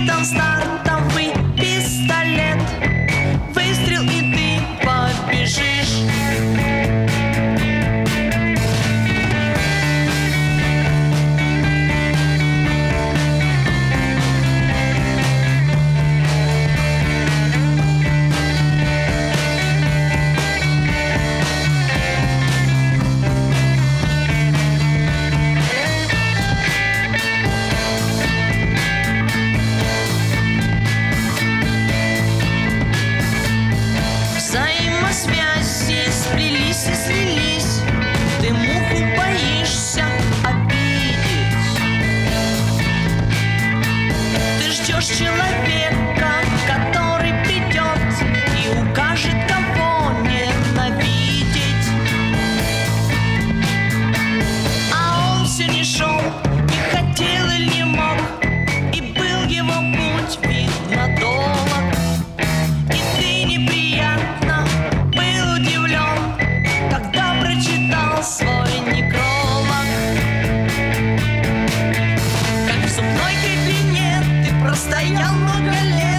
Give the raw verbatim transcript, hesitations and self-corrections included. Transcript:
Рассчитан стартовый пистолет. Выстрел, и ты побежишь. Взаимосвязи сплелись и слились. Ты муху боишься обидеть. Ты ждешь человека, который придет и укажет, кого ненавидеть. А он все не шел, не хотел или не мог, и был его путь, видно, долг. И ты неприятно был удивлен, когда прочитал свой некролог. Как в зубной гребне ты простоял много лет.